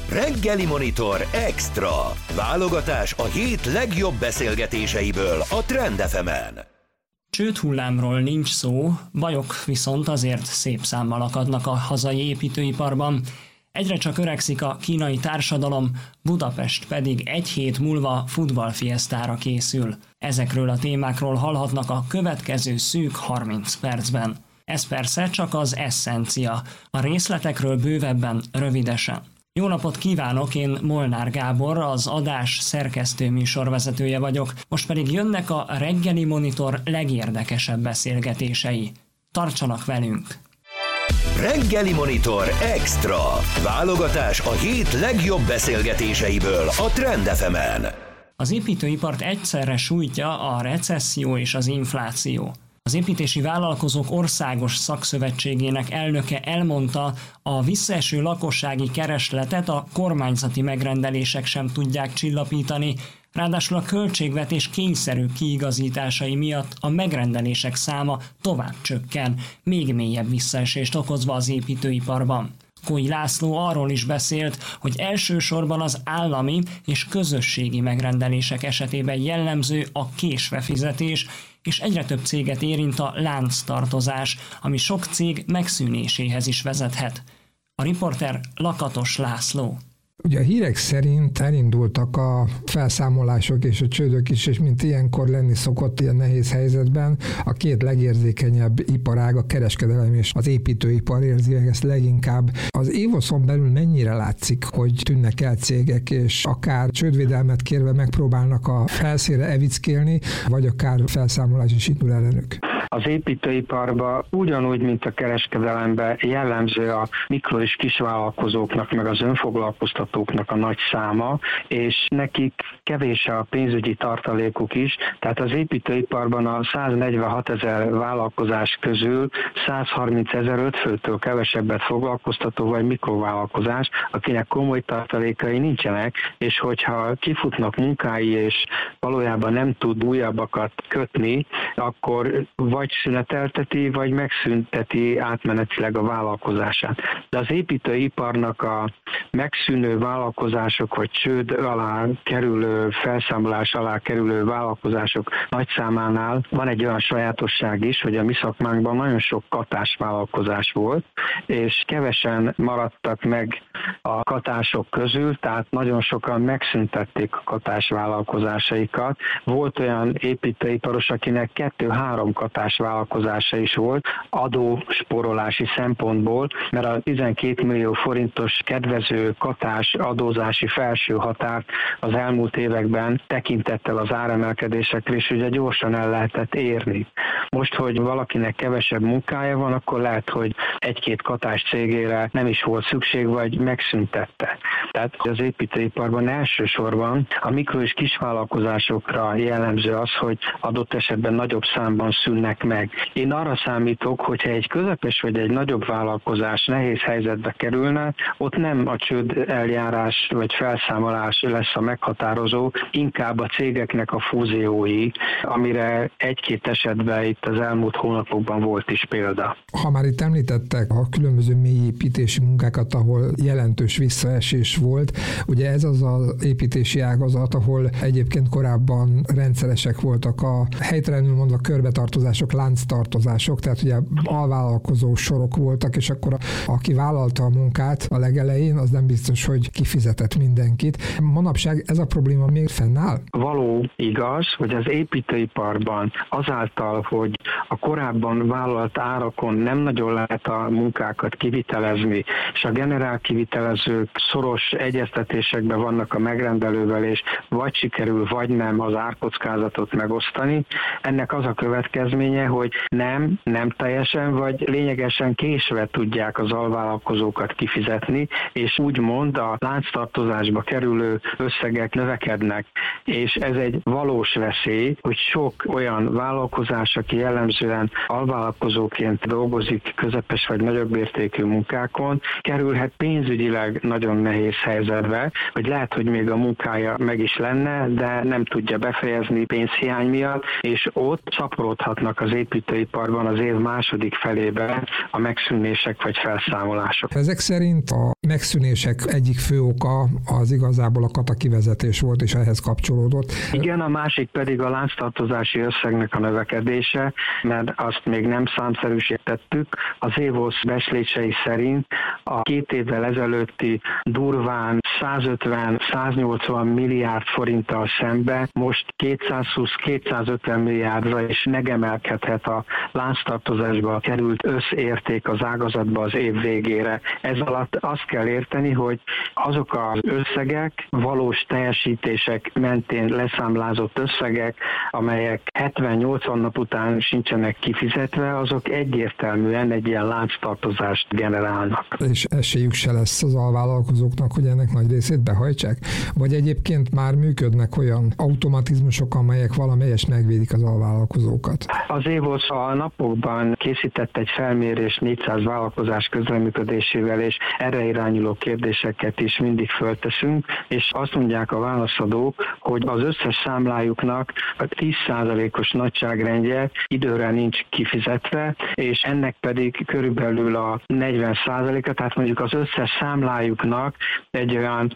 Reggeli Monitor Extra. Válogatás a hét legjobb beszélgetéseiből a Trend FM-en. Csődhullámról nincs szó, bajok viszont azért szép számmal akadnak a hazai építőiparban. Egyre csak öregszik a kínai társadalom, Budapest pedig egy hét múlva futballfiesztára készül. Ezekről a témákról hallhatnak a következő szűk 30 percben. Ez persze csak az eszencia, a részletekről bővebben, rövidesen. Jó napot kívánok, én Molnár Gábor, az adás szerkesztő műsorvezetője vagyok, most pedig jönnek a Reggeli Monitor legérdekesebb beszélgetései. Tartsanak velünk! Reggeli Monitor Extra. Válogatás a hét legjobb beszélgetéseiből a Trend FM-en. Az építőipart egyszerre sújtja a recesszió és az infláció. Az Építési Vállalkozók Országos Szakszövetségének elnöke elmondta, a visszaeső lakossági keresletet a kormányzati megrendelések sem tudják csillapítani, ráadásul a költségvetés kényszerű kiigazításai miatt a megrendelések száma tovább csökken, még mélyebb visszaesést okozva az építőiparban. Kói László arról is beszélt, hogy elsősorban az állami és közösségi megrendelések esetében jellemző a késve fizetés, és egyre több céget érint a lánctartozás, ami sok cég megszűnéséhez is vezethet. A riporter Lakatos László. Ugye a hírek szerint elindultak a felszámolások és a csődök is, és mint ilyenkor lenni szokott ilyen nehéz helyzetben, a két legérzékenyebb iparág, a kereskedelem és az építőipar érzi meg ezt leginkább. Az évoszon belül mennyire látszik, hogy tűnnek el cégek, és akár csődvédelmet kérve megpróbálnak a felszínre evickélni, vagy akár felszámolás is indul ellenük? Az építőiparban ugyanúgy, mint a kereskedelemben jellemző a mikro- és kisvállalkozóknak, meg az önfoglalkoztatóknak a nagy száma, és nekik kevés a pénzügyi tartalékuk is, tehát az építőiparban a 146 000 vállalkozás közül 130 000 5 főtől kevesebbet foglalkoztató vagy mikrovállalkozás, akinek komoly tartalékai nincsenek, és hogyha kifutnak munkái, és valójában nem tud újabbakat kötni, akkor vagy szünetelteti, vagy megszünteti átmenetileg a vállalkozását. De az építőiparnak a megszűnő vállalkozások, vagy csőd alá kerülő, felszámolás alá kerülő vállalkozások nagy számánál van egy olyan sajátosság is, hogy a mi szakmánkban nagyon sok katásvállalkozás volt, és kevesen maradtak meg a katások közül, tehát nagyon sokan megszüntették a katásvállalkozásaikat. Volt olyan építőiparos, akinek 2-3 katásvállalkozása is volt adósporolási szempontból, mert a 12 millió forintos kedvező katás adózási felső határt az elmúlt években tekintettel az áremelkedésekre is ugye gyorsan el lehetett érni. Most, hogy valakinek kevesebb munkája van, akkor lehet, hogy egy-két katás cégére nem is volt szükség, vagy megszüntette. Tehát az építőiparban elsősorban a mikro- és kisvállalkozásokra jellemző az, hogy adott esetben nagyobb számban szűnnek meg. Én arra számítok, hogyha egy közepes vagy egy nagyobb vállalkozás nehéz helyzetbe kerülne, ott nem a csőd eljárás vagy felszámolás lesz a meghatározó, inkább a cégeknek a fúziói, amire egy-két esetben itt az elmúlt hónapokban volt is példa. Ha már itt említettek a különböző mélyépítési munkákat, ahol jelentős visszaesés volt, ugye ez az az építési ágazat, ahol egyébként korábban rendszeresek voltak a helytelenül mondva körbetartozások, lánctartozások, tehát ugye alvállalkozó sorok voltak, és akkor aki vállalta a munkát a legelején, az nem biztos, hogy kifizetett mindenkit. Manapság ez a probléma még fennáll? Való igaz, hogy az építőiparban azáltal, hogy a korábban vállalt árakon nem nagyon lehet a munkákat kivitelezni, és a generál kivitelezők szoros egyeztetésekben vannak a megrendelővel, és vagy sikerül, vagy nem az árkockázatot megosztani. Ennek az a következménye, hogy nem teljesen, vagy lényegesen késve tudják az alvállalkozókat kifizetni, és úgymond a lánctartozásba kerülő összegek növekednek. És ez egy valós veszély, hogy sok olyan vállalkozás, aki jellemzően alvállalkozóként dolgozik közepes vagy nagyobb értékű munkákon, kerülhet pénzügyileg nagyon nehéz helyzetbe, hogy lehet, hogy még a munkája meg is lenne, de nem tudja befejezni pénzhiány miatt, és ott szaporodhatnak az építőiparban az év második felében a megszűnések vagy felszámolások. Ezek szerint a megszűnések egyik fő oka az igazából a kata kivezetés volt, és ehhez kapcsolódott. Igen, a másik pedig a lánctartozási összegnek a növekedése, mert azt még nem számszerűsítettük. Az ÉVOSZ becslései szerint a 2 évvel ezelőtti durván 150-180 milliárd forinttal szembe most 220-250 milliárdra is megemelkedhet a lánctartozásba került összérték az ágazatba az év végére. Ez alatt azt kell érteni, hogy azok az összegek, valós teljesítések mentén leszámlázott összegek, amelyek 70-80 nap után sincsenek kifizetve, azok egyértelműen egy ilyen lánctartozást generálnak. És esélyük se lesz az alvállalkozóknak, hogy ennek nagy részét behajtsák? Vagy egyébként már működnek olyan automatizmusok, amelyek valamelyest megvédik az alvállalkozókat? Az ÉVOSZ a napokban készített egy felmérést 400 vállalkozás közreműködésével, és erre irányuló kérdéseket is mindig fölteszünk, és azt mondják a válaszadók, hogy az összes számlájuknak a 10%-os nagyságrendje időre nincs kifizetve, és ennek pedig körülbelül a 40%-a, tehát mondjuk az összes számlájuknak egy olyan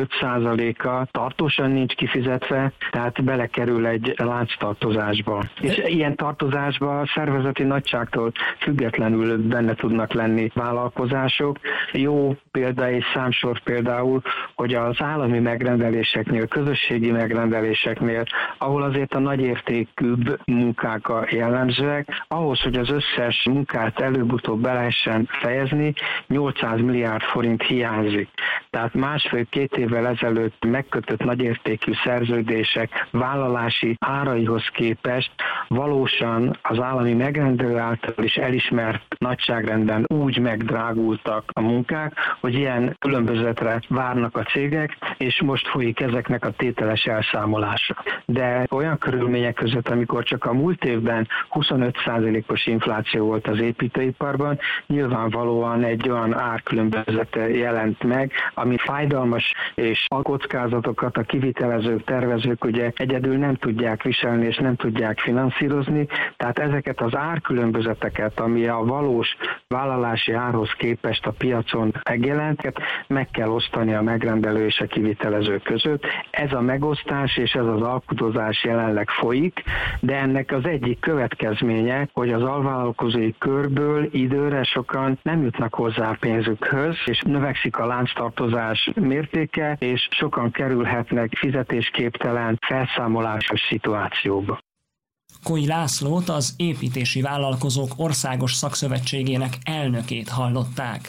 4-5%-a tartósan nincs kifizetve, tehát belekerül egy lánctartozásba. És ilyen tartozásba a szervezeti nagyságtól függetlenül benne tudnak lenni vállalkozások. Jó példa és számsor például, hogy az állami megrendeléseknél, közösségi megrendeléseknél, ahol azért a nagyértékűbb munkák a jellemzőek, ahhoz, hogy az összes munkát előbb-utóbb be lehessen fejezni, 800 milliárd forint hiányzik. Tehát 1,5-2 évvel ezelőtt megkötött nagyértékű szerződések vállalási áraihoz képest valósan az állami megrendelő által is elismert nagyságrendben úgy megdrágultak a munkák, hogy ilyen különbözetre várnak a cégek, és most folyik ezeknek a tételes elszámolása. De olyan körülmények között, amikor csak a múlt évben 25%-os infláció volt az építőiparban, nyilvánvalóan egy olyan árkülönbözet jelent meg, ami fájdalmas, és a kockázatokat a kivitelezők, tervezők ugye egyedül nem tudják viselni, és nem tudják finanszírozni, tehát ezeket az árkülönbözeteket, ami a valós vállalási árhoz képest a piacon megjelent, meg kell osztani a megrendelő és a kivitelező között. Ez a megosztás és ez az alkudozás jelenleg folyik, de ennek az egyik következménye, hogy az alvállalkozói körből időre sokan nem jutnak hozzá a pénzükhöz, és növekszik a lánctartozás mértéke, és sokan kerülhetnek fizetésképtelen, felszámolásos szituációba. Koi Lászlót, az Építési Vállalkozók Országos Szakszövetségének elnökét hallották.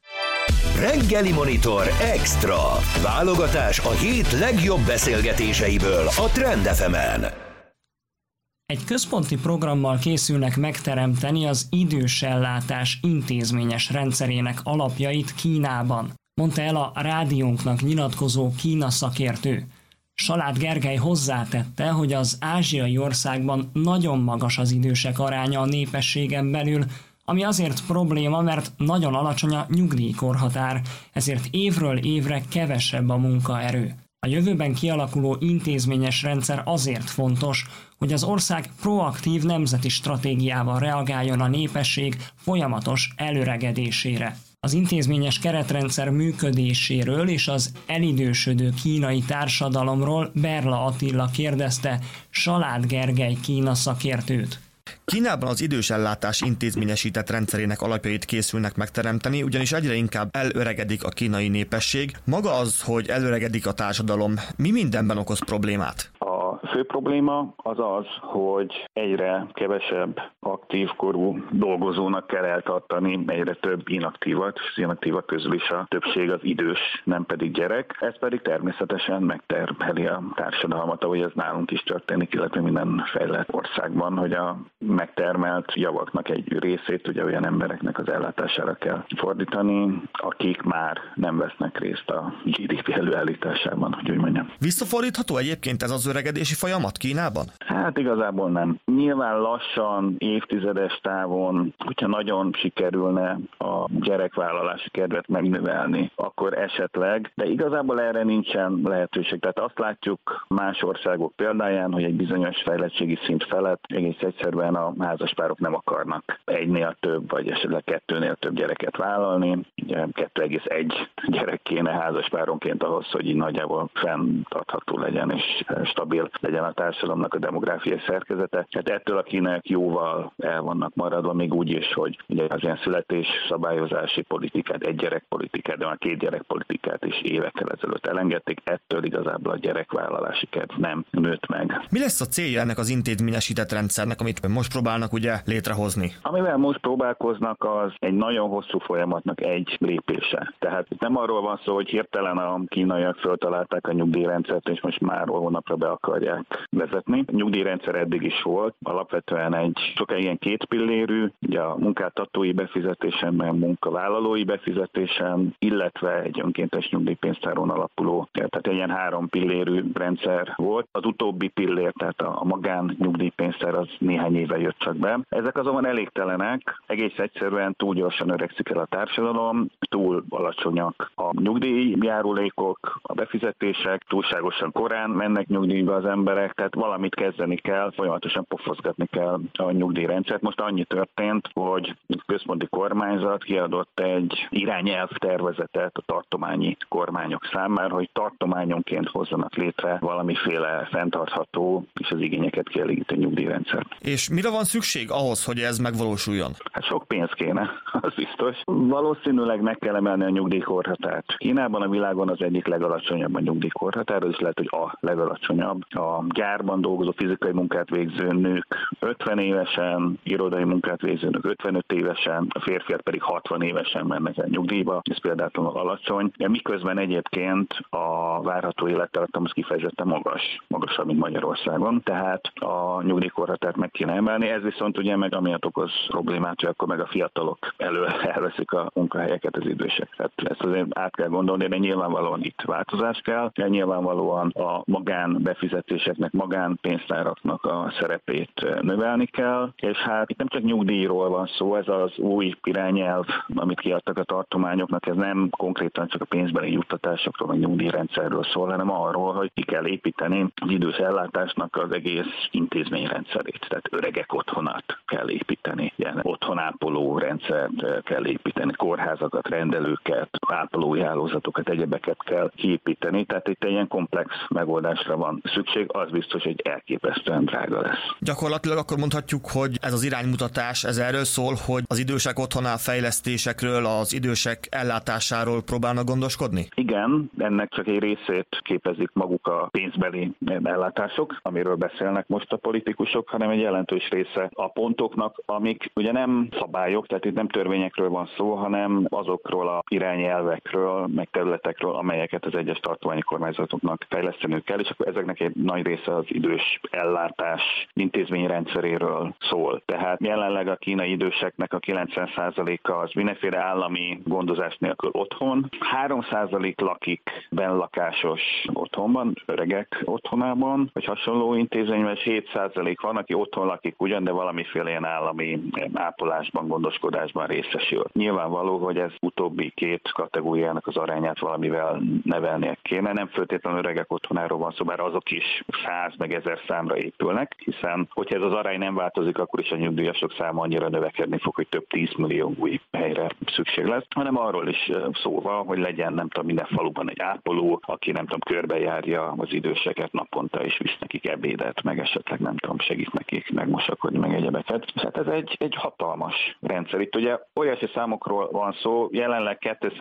Reggeli Monitor Extra. Válogatás a hét legjobb beszélgetéseiből a Trend FM-en. Egy központi programmal készülnek megteremteni az idősellátás intézményes rendszerének alapjait Kínában, mondta el a rádiónknak nyilatkozó Kína szakértő. Salád Gergely hozzátette, hogy az ázsiai országban nagyon magas az idősek aránya a népességen belül, ami azért probléma, mert nagyon alacsony a nyugdíjkorhatár, ezért évről évre kevesebb a munkaerő. A jövőben kialakuló intézményes rendszer azért fontos, hogy az ország proaktív nemzeti stratégiával reagáljon a népesség folyamatos előregedésére. Az intézményes keretrendszer működéséről és az elidősödő kínai társadalomról Berla Attila kérdezte Salád Gergely Kína szakértőt. Kínában az idősellátás intézményesített rendszerének alapjait készülnek megteremteni, ugyanis egyre inkább elöregedik a kínai népesség. Maga az, hogy elöregedik a társadalom, mi mindenben okoz problémát? A fő probléma az az, hogy egyre kevesebb aktív korú dolgozónak kell eltartani, egyre több inaktívat, és az inaktívak közül is a többség az idős, nem pedig gyerek. Ez pedig természetesen megterheli a társadalmat, ahogy ez nálunk is történik, illetve minden fejlett országban, hogy a megtermelt javaknak egy részét ugye olyan embereknek az ellátására kell fordítani, akik már nem vesznek részt a GDP előállításában, hogy úgy mondjam. Visszafordítható egyébként ez az öregedés öregedési folyamat Kínában? Hát igazából nem. Nyilván lassan, évtizedes távon, hogyha nagyon sikerülne a gyerekvállalási kedvet megnövelni, akkor esetleg, de igazából erre nincsen lehetőség. Tehát azt látjuk más országok példáján, hogy egy bizonyos fejlettségi szint felett egész egyszerűen a házaspárok nem akarnak egynél több, vagy esetleg kettőnél több gyereket vállalni. Ugye 2,1 gyerek kéne házaspáronként ahhoz, hogy így nagyjából fenntartható legyen és stabil legyen a társadalomnak a demográfiai szerkezete. Hát ettől a kínaiak jóval el vannak maradva, még úgy is, hogy ugye az ilyen születés szabályozási politikát, egy gyerekpolitikát, de már 2 gyerekpolitikát is évekkel ezelőtt elengedték, ettől igazából a gyerekvállalási kedv nem nőtt meg. Mi lesz a célja ennek az intézményesített rendszernek, amit most próbálnak ugye létrehozni? Amivel most próbálkoznak, az egy nagyon hosszú folyamatnak egy lépése. Tehát itt nem arról van szó, hogy hirtelen a kínaiak föltalálták a nyugdíjrendszert, és most már hónapra be akarják vezetni. A nyugdíjrendszer eddig is volt, alapvetően egy sokáig ilyen 2 pillérű, ugye a munkáltatói befizetésen, meg munkavállalói befizetésen, illetve egy önkéntes nyugdíjpénztáron alapuló, tehát egy ilyen 3 pillérű rendszer volt. Az utóbbi pillér, tehát a magán nyugdíjpénztár az néhány éve jött csak be. Ezek azonban elégtelenek, egész egyszerűen túl gyorsan öregszik el a társadalom, túl alacsonyak a nyugdíjjárulékok, a befizetések, túlságosan korán mennek nyugdíjba az emberek, tehát valamit kezdeni kell, folyamatosan pofozgatni kell a nyugdíjrendszert. Most annyi történt, hogy a központi kormányzat kiadott egy irányelv tervezetet a tartományi kormányok számára, hogy tartományonként hozzanak létre valamiféle fenntartható és az igényeket kielégítő nyugdíjrendszert. És mire van szükség ahhoz, hogy ez megvalósuljon? Hát sok pénz kéne, az biztos. Valószínűleg meg kell emelni a nyugdíjkorhatárt. Kínában a világon az egyik legalacsonyabb a nyugdíjkorhatár, az is lehet, hogy a legalacsonyabb. A gyárban dolgozó fizikai munkát végző nők 50 évesen, irodai munkát végző nők 55 évesen, a férfiak pedig 60 évesen mennek el nyugdíjba, ez például alacsony, de miközben egyébként a várható élettartam az kifejezetten magasabb, mint Magyarországon, tehát a nyugdíjkorhatárt meg kéne emelni, ez viszont ugye meg amiatt okoz problémát, hogy akkor meg a fiatalok elől elveszik a munkahelyeket az idősek. Tehát ezt azért át kell gondolni, de nyilvánvalóan itt változás kell, de nyilvánvalóan a magánbefizetéseknek, magánpénztáraknak a szerepét növelni kell, és hát itt nem csak nyugdíjról van szó, ez az új irányelv, amit kiadtak a tartományoknak, ez nem konkrétan csak a pénzbeli juttatásokról, vagy nyugdíjrendszerről szól, hanem arról, hogy ki kell építeni az idős ellátásnak az egész intézményrendszerét. Tehát öregek otthonát kell építeni, ilyen otthonápoló rendszert kell építeni, kórházakat, rendelőket, ápolói hálózatokat, egyebeket kell kiépíteni, tehát itt egy ilyen komplex megoldásra van szükség, az biztos, hogy elképesztően drága lesz. Gyakorlatilag akkor mondhatjuk, hogy ez az iránymutatás, ez erről szól, hogy az idősek otthonál fejlesztésekről, az idősek ellátásáról próbálnak gondoskodni? Igen, ennek csak egy részét képezik maguk a pénzbeli ellátások, amiről beszélnek most a politikusok, hanem egy jelentős része a pontoknak, amik ugye nem szabályok, tehát itt nem törvényekről van szó, hanem azokról a irányelvekről, meg területekről, amelyeket az egyes tartományi kormányzatoknak fejleszteniük kell, és akkor ezeknek egy nagy része az idős ellátás intézményrendszeréről szól. Tehát jelenleg a kínai időseknek a 90%-a az mindenféle állami gondozás nélkül otthon, 3% lakik benlakásos otthonban, öregek otthonában, vagy hasonló intézményben, és 7% van, aki otthon lakik ugyan, de valamiféle ilyen állami ápolásban, gondoskodásban részesül. Nyilvánvaló, hogy ez utóbbi 2 kategóriának az arányát valamivel nevelnie kéne. Nem feltétlenül öregek otthonáról van szó, bár azok is 100 meg 1000 számra épülnek, hiszen hogyha ez az arány nem változik, akkor is a nyugdíjasok száma annyira növekedni fog, hogy több 10 millió új helyre szükség lesz, hanem arról is szó van, hogy legyen, nem tudom, minden faluban egy ápoló, aki nem tudom, körbejárja az időseket naponta, és visz nekik ebédet, meg esetleg nem tudom, segít nekik megmosakodni, meg egyebeket. Hát ez egy hatalmas rendszer. Itt ugye óriási számokról van szó, jelenleg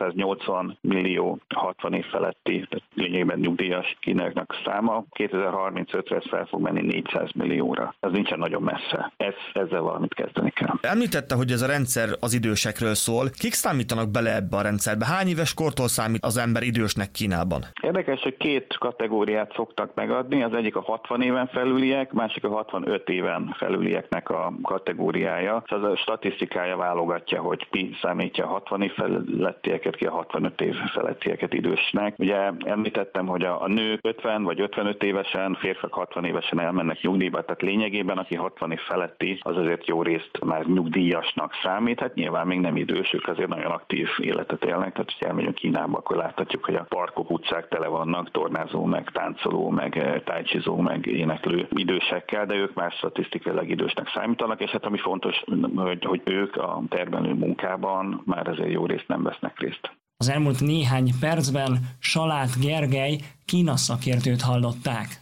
280 millió 60 év feletti, tehát lényegében nyugdíjas kínaiaknak száma, 2035-re ez fel fog menni 400 millióra. Ez nincsen nagyon messze. Ezzel valamit kezdeni kell. Említette, hogy ez a rendszer az idősekről szól. Kik számítanak bele ebbe a rendszerbe? Hány éves kortól számít az ember idősnek Kínában? Érdekes, hogy két kategóriát szoktak megadni, az egyik a 60 éven felüliek, másik a 65 éven felülieknek a kategóriája. Ez a statisztikája válogatja, hogy ki számítja a 60 év felettieket, ki a 65 év felettieket idősnek. Ugye említettem, hogy a nők 50 vagy 55 évesen, férfiak 60 évesen elmennek nyugdíjba, tehát lényegében aki 60 év feletti, az azért jó részt már nyugdíjasnak számít. Hát nyilván még nem idős, ők azért nagyon aktív életet élnek, tehát ha elmegyünk Kínába, akkor láthatjuk, hogy a parkok, utcák tele vannak tornázó, meg táncoló, meg tájcsizó, meg éneklő idősekkel, de ők már statisztikailag idősnek számítanak, és hát ami fontos, hogy ők a termelő munkában már azért jó részt nem vesznek részt. Az elmúlt néhány percben Salát Gergely Kína szakértőt hallották.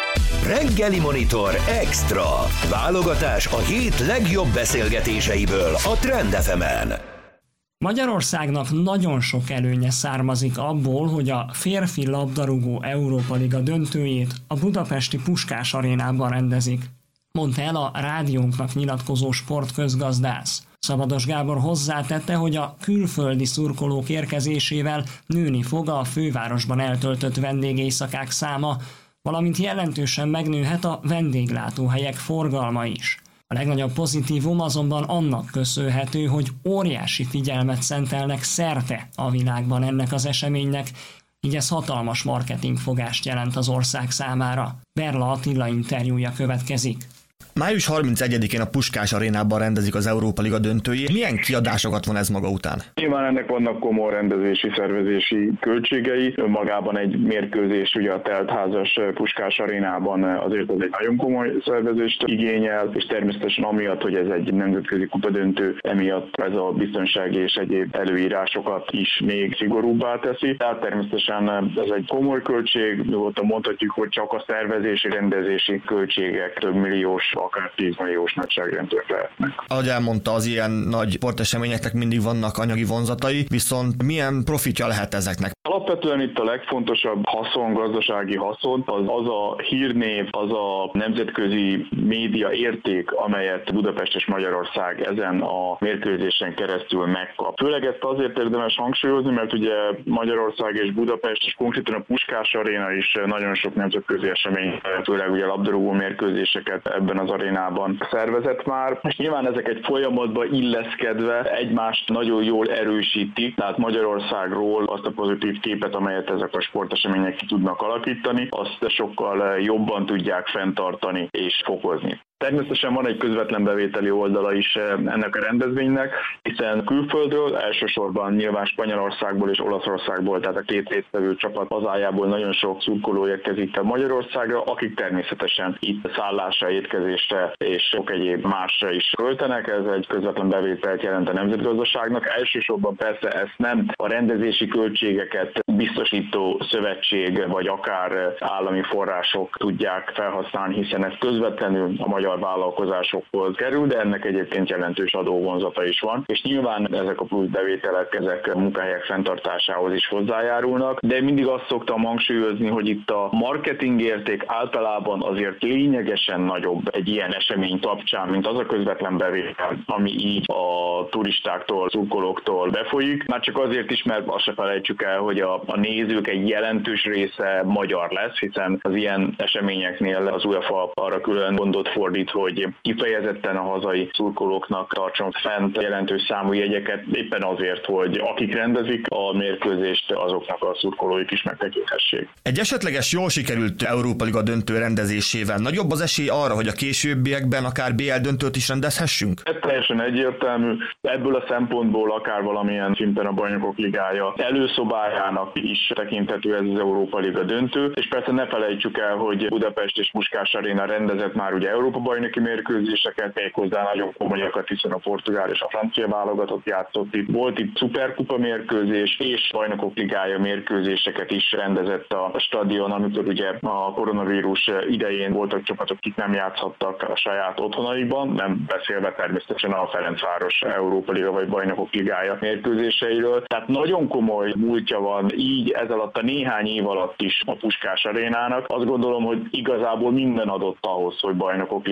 Reggeli Monitor Extra. Válogatás a hét legjobb beszélgetéseiből a Trend FM-en. Magyarországnak nagyon sok előnye származik abból, hogy a férfi labdarúgó Európa Liga döntőjét a budapesti Puskás Arénában rendezik, mondta el a rádiónknak nyilatkozó sportközgazdász. Szabados Gábor hozzátette, hogy a külföldi szurkolók érkezésével nőni fog a fővárosban eltöltött vendégéjszakák száma, valamint jelentősen megnőhet a vendéglátóhelyek forgalma is. A legnagyobb pozitívum azonban annak köszönhető, hogy óriási figyelmet szentelnek szerte a világban ennek az eseménynek, így ez hatalmas marketingfogást jelent az ország számára. Berla Attila interjúja következik. Május 31-én a Puskás Arénában rendezik az Európa Liga döntőjét. Milyen kiadásokat von ez maga után? Nyilván ennek vannak komoly rendezési, szervezési költségei. Önmagában egy mérkőzés, ugye a teltházas Puskás Arénában azért ez egy nagyon komoly szervezést igényel, és természetesen amiatt, hogy ez egy nemzetközi kupadöntő, emiatt ez a biztonsági és egyéb előírásokat is még szigorúbbá teszi. Tehát természetesen ez egy komoly költség, nyugodtan mondhatjuk, hogy csak a szervezési, rendezési költségek több milliós, akár 10 milliós nagyságrendűek lehetnek. Ahogy elmondta, az ilyen nagy sporteseményeknek mindig vannak anyagi vonzatai, viszont milyen profitja lehet ezeknek? Alapvetően itt a legfontosabb haszon, gazdasági haszon, az a hírnév, az a nemzetközi média érték, amelyet Budapest és Magyarország ezen a mérkőzésen keresztül megkap. Főleg ezt azért érdemes hangsúlyozni, mert ugye Magyarország és Budapest, és konkrétan a Puskás Aréna is nagyon sok nemzetközi esemény, főleg ugye labdarúgó mérkőzéseket ebben az arénában szervezett már, és nyilván ezek egy folyamatba illeszkedve egymást nagyon jól erősítik, tehát Magyarországról azt a pozitív képet, amelyet ezek a sportesemények ki tudnak alakítani, azt sokkal jobban tudják fenntartani és fokozni. Természetesen van egy közvetlen bevételi oldala is ennek a rendezvénynek, hiszen külföldről, elsősorban nyilván Spanyolországból és Olaszországból, tehát a két résztvevő csapat hazájából nagyon sok szurkoló érkezik Magyarországra, akik természetesen itt szállásra, étkezésre és sok egyéb másra is költenek. Ez egy közvetlen bevételt jelent a nemzetgazdaságnak. Elsősorban persze ezt nem a rendezési költségeket biztosító szövetség vagy akár állami források tudják felhasználni, hiszen ez közvetlenül a magyar vállalkozásokhoz kerül, de ennek egyébként jelentős adóvonzata is van, és nyilván ezek a plusz bevételek, ezek a munkahelyek fenntartásához is hozzájárulnak, de mindig azt szoktam hangsúlyozni, hogy itt a marketing érték általában azért lényegesen nagyobb egy ilyen esemény kapcsán, mint az a közvetlen bevétel, ami így a turistáktól, szurkolóktól befolyik. Már csak azért is, mert azt se felejtsük el, hogy a nézők egy jelentős része magyar lesz, hiszen az ilyen eseményeknél az UEFA arra külön gondot fordít, hogy kifejezetten a hazai szurkolóknak tartson fent jelentős számú jegyeket, éppen azért, hogy akik rendezik a mérkőzést, azoknak a szurkolóik is megtekinthessék. Egy esetleges jól sikerült Európa Liga döntő rendezésével nagyobb az esély arra, hogy a későbbiekben akár BL döntőt is rendezhessünk? Ez teljesen egyértelmű. Ebből a szempontból akár valamilyen szinten a Bajnokok Ligája előszobájának is tekinthető ez az Európa Liga döntő, és persze ne felejtsük el, hogy Budapest és Puskás Aréna rendezett már ugye Európa bajnoki mérkőzéseket, méghozzá nagyon komolyakat, hiszen a portugál és a francia válogatott játszott itt. Volt itt szuperkupa mérkőzés és Bajnokok Ligája mérkőzéseket is rendezett a stadion, amikor ugye a koronavírus idején voltak csapatok, akik nem játszhattak a saját otthonaikban, nem beszélve természetesen a Ferencváros Európa Liga vagy Bajnokok Ligája mérkőzéseiről. Tehát nagyon komoly múltja van így ez alatt a néhány év alatt is a Puskás Arénának. Azt gondolom, hogy igazából minden adott ahhoz, hogy Bajnokok Ligája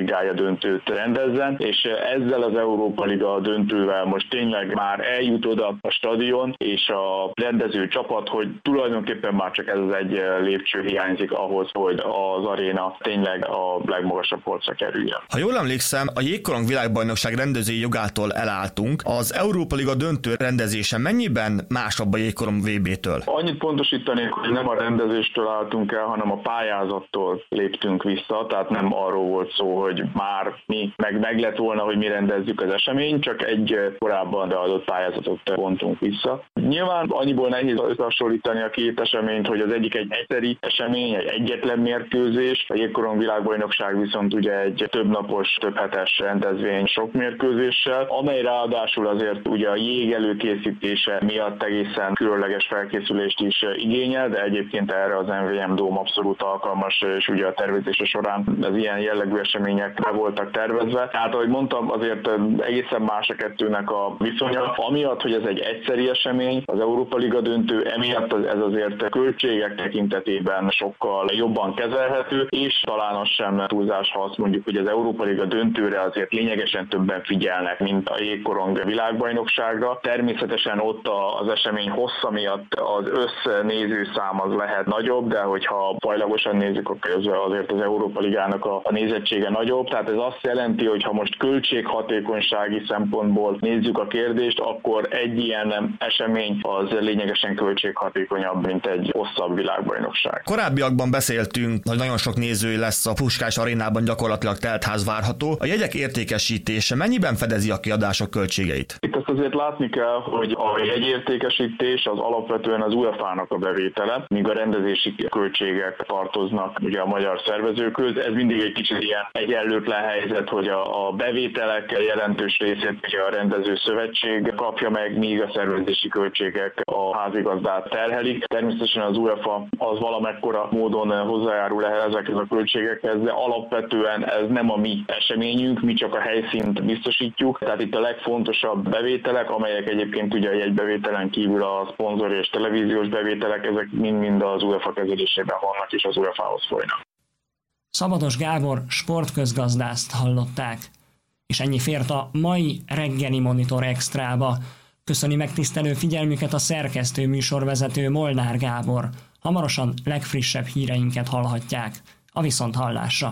Ligája döntőt rendezzen, és ezzel az Európa Liga döntővel most tényleg már eljut oda a stadion és a rendező csapat, hogy tulajdonképpen már csak ez az egy lépcső hiányzik ahhoz, hogy az aréna tényleg a legmagasabb polcra kerüljön. Ha jól emlékszem, a jégkorong világbajnokság rendezői jogától elálltunk. Az Európa Liga döntő rendezése mennyiben másabb a jégkorong VB-től? Annyit pontosítanék, hogy nem a rendezéstől álltunk el, hanem a pályázattól léptünk vissza, tehát nem arról volt szó, hogy már mi meg lett volna, hogy mi rendezzük az eseményt, csak egy korábban beadott pályázatot vontunk vissza. Nyilván annyiból nehéz összehasonlítani a két eseményt, hogy az egyik egy egyszeri esemény, egy egyetlen mérkőzés, a jégkorong világbajnokság viszont ugye egy többnapos, több hetes rendezvény sok mérkőzéssel, amely ráadásul azért ugye a jég előkészítése miatt egészen különleges felkészülést is igényel, de egyébként erre az MVM Dome abszolút alkalmas, és ugye a tervezése során az ilyen jellegű események be voltak tervezve. Tehát, ahogy mondtam, azért egészen más a kettőnek a viszonya. Amiatt, hogy ez egy egyszeri esemény, az Európa Liga döntő, emiatt ez azért költségek tekintetében sokkal jobban kezelhető, és talán az sem túlzás, ha azt mondjuk, hogy az Európa Liga döntőre azért lényegesen többen figyelnek, mint a jégkorong világbajnokságra. Természetesen ott az esemény hossza miatt az össznézőszám az lehet nagyobb, de hogyha fajlagosan nézzük, akkor azért az Európa Ligának a nézettsége nagyobb. Tehát ez azt jelenti, hogy ha most költséghatékonysági szempontból nézzük a kérdést, akkor egy ilyen esemény az lényegesen költséghatékonyabb, mint egy hosszabb világbajnokság. Korábbiakban beszéltünk, hogy nagyon sok néző lesz a Puskás arénában, gyakorlatilag teltház várható. A jegyek értékesítése mennyiben fedezi a kiadások költségeit? Itt azt azért látni kell, hogy a jegyértékesítés az alapvetően az UEFA-nak a bevétele, míg a rendezési költségek tartoznak ugye a magyar szervezőkhöz. Ez mindig egy kicsit ilyen egyenlőtlen helyzet, hogy a bevételek jelentős részét ugye a rendező szövetség kapja meg, míg a szervezési költségek a házigazdát terhelik. Természetesen az UEFA az valamekkora módon hozzájárul ezekhez a költségekhez, de alapvetően ez nem a mi eseményünk, mi csak a helyszínt biztosítjuk. Tehát itt a legfontosabb bevételek, amelyek egyébként ugye a jegybevételen kívül a szponzor és televíziós bevételek, ezek mind az UEFA kezelésében vannak és az UEFA-hoz folynak. Szabados Gábor sportközgazdászt hallották. És ennyi fért a mai reggeli Monitor Extrába. Köszöni megtisztelő figyelmüket a szerkesztő műsorvezető Molnár Gábor. Hamarosan legfrissebb híreinket hallhatják. A viszonthallásra.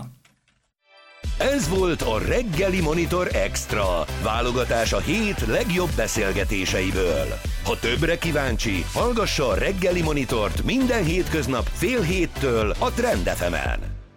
Ez volt a reggeli Monitor Extra, válogatás a hét legjobb beszélgetéseiből. Ha többre kíváncsi, hallgassa a reggeli Monitort minden hétköznap fél héttől a Trend FM-en.